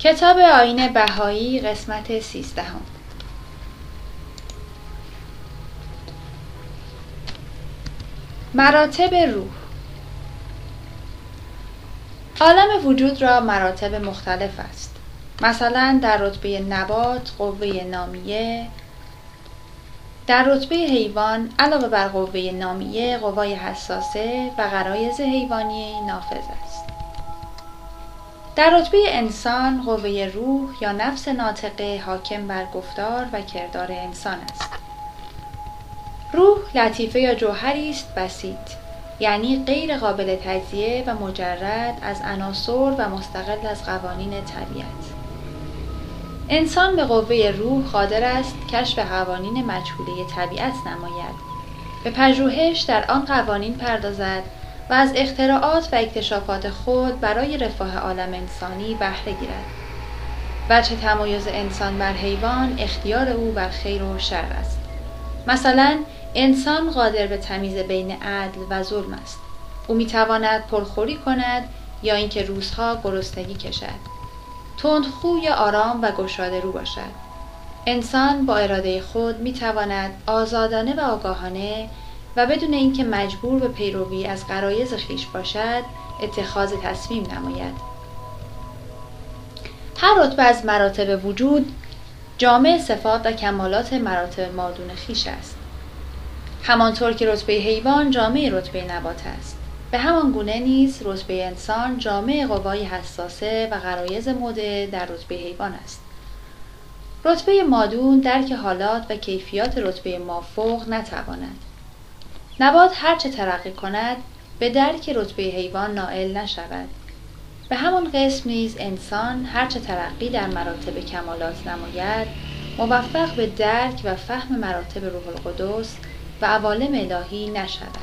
کتاب آیین بهایی قسمت 13. مراتب روح. عالم وجود را مراتب مختلف است. مثلا در رتبه نبات قوه نامیه، در رتبه حیوان علاوه بر قوه نامیه قوای حساسه و غرایز حیوانی نافذ است. در رتبه انسان قوه روح یا نفس ناطقه حاکم بر گفتار و کردار انسان است. روح لطیفه یا جوهری است بسیط، یعنی غیر قابل تجزیه و مجرد از عناصر و مستقل از قوانین طبیعت. انسان به قوه روح قادر است کشف قوانین مجهوله طبیعت نماید، به پژوهش در آن قوانین پردازد و از اختراعات و اکتشافات خود برای رفاه عالم انسانی بهره گیرد. وجه تمایز انسان بر حیوان اختیار او بر خیر و شر است. مثلا انسان قادر به تمیز بین عدل و ظلم است. او میتواند پرخوری کند یا اینکه روزها گرسنگی کشد. تندخو یا آرام و گشاده رو باشد. انسان با اراده خود میتواند آزادانه و آگاهانه و بدون اینکه مجبور به پیروی از غرایز خویش باشد اتخاذ تصمیم نماید. هر رتبه از مراتب وجود جامع صفات و کمالات مراتب مادون خویش است. همانطور که رتبه حیوان جامع رتبه نبات است، به همان گونه نیز رتبه انسان جامع قوای حساسه و غرایز موضع در رتبه حیوان است. رتبه مادون درک حالات و کیفیات رتبه مافوق نتواند. نبات هرچه ترقی کند به درک رتبه حیوان نائل نشود. به همان قسم نیز انسان هرچه ترقی در مراتب کمالات نماید موفق به درک و فهم مراتب روح القدس و عوالم الهی نشود.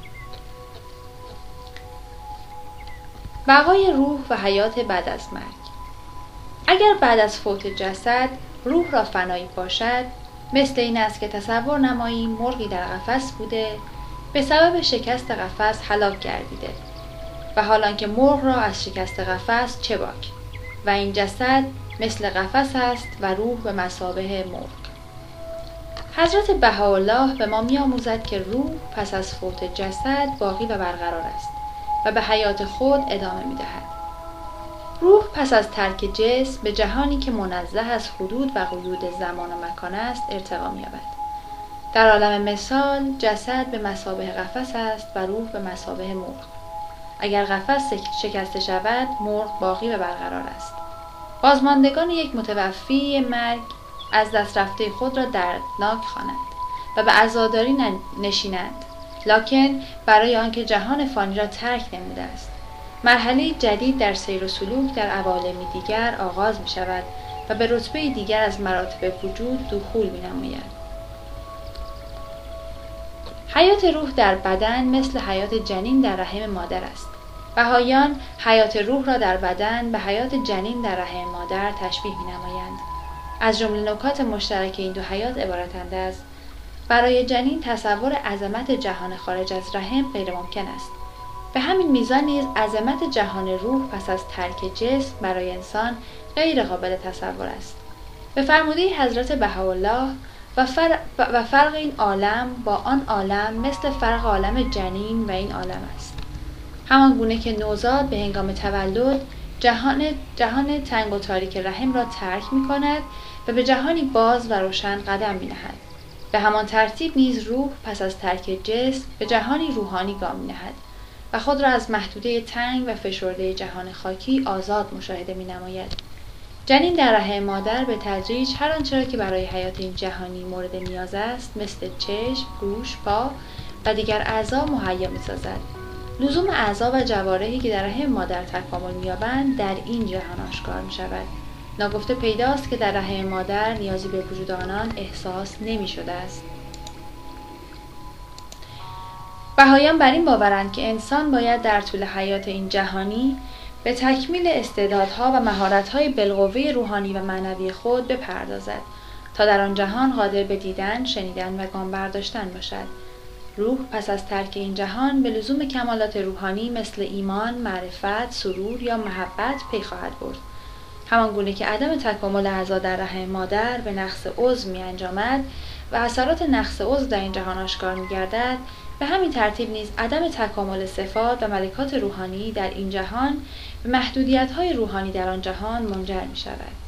بقای روح و حیات بعد از مرگ. اگر بعد از فوت جسد روح را فنایی باشد، مثل این است که تصور نماییم مرغی در قفس بوده، به سبب شکست قفس هلاک گردیده و حالان که مرغ را از شکست قفس چه باک و این جسد مثل قفس است و روح به مثابه مرغ. حضرت بهاءالله به ما می‌آموزد که روح پس از فوت جسد باقی و برقرار است و به حیات خود ادامه می‌دهد. روح پس از ترک جسم به جهانی که منزه از حدود و قیود زمان و مکان است ارتقا می‌یابد. در عالم مثال جسد به مثابه قفس است و روح به مثابه مرغ. اگر قفس شکسته شود مرغ باقی و برقرار است. بازماندگان یک متوفی مرگ از دست رفته خود را دردناک خوانند و به عزاداری نشینند، لکن برای آنکه جهان فانی را ترک نموده است. مرحله جدید در سیر و سلوک در عوالمی دیگر آغاز می شود و به رتبه دیگر از مراتب وجود دخول می نماید. حیات روح در بدن مثل حیات جنین در رحم مادر است. بهائیان حیات روح را در بدن به حیات جنین در رحم مادر تشبیه می نمایند. از جمله نکات مشترک این دو حیات عبارتند از برای جنین تصور عظمت جهان خارج از رحم غیر ممکن است. به همین میزان نیز عظمت جهان روح پس از ترک جسم برای انسان غیر قابل تصور است. به فرموده حضرت بهاءالله و فرق این عالم با آن عالم مثل فرق عالم جنین و این عالم است. همان گونه که نوزاد به هنگام تولد جهان تنگ و تاریک رحم را ترک می کند و به جهانی باز و روشن قدم می نهد. به همان ترتیب نیز روح پس از ترک جسم به جهانی روحانی گام می نهد و خود را از محدوده تنگ و فشرده جهان خاکی آزاد مشاهده می نماید. جنین در رحم مادر به تدریج هر آنچه را که برای حیات این جهانی مورد نیاز است مثل چشم، گوش، پا و دیگر اعضا مهیا می سازد. لزوم اعضا و جوارحی که در رحم مادر تکامل می‌یابند در این جهان آشکار می‌شود. ناگفته پیداست که در رحم مادر نیازی به وجود آنان احساس نمی‌شده است. بهائیان بر این باورند که انسان باید در طول حیات این جهانی به تکمیل استعدادها و مهارت‌های بالقوه روحانی و معنوی خود بپردازد تا در آن جهان قادر به دیدن، شنیدن و گام برداشتن باشد. روح پس از ترک این جهان به لزوم کمالات روحانی مثل ایمان، معرفت، سرور یا محبت پی خواهد برد. همان گونه که عدم تکامل اعضا در رحم مادر به نقص عضو می انجامد و اثرات نقص عضو در این جهان آشکار می گردد، به همین ترتیب نیز عدم تکامل صفات و ملکات روحانی در این جهان به محدودیت‌های روحانی در آن جهان منجر می شود.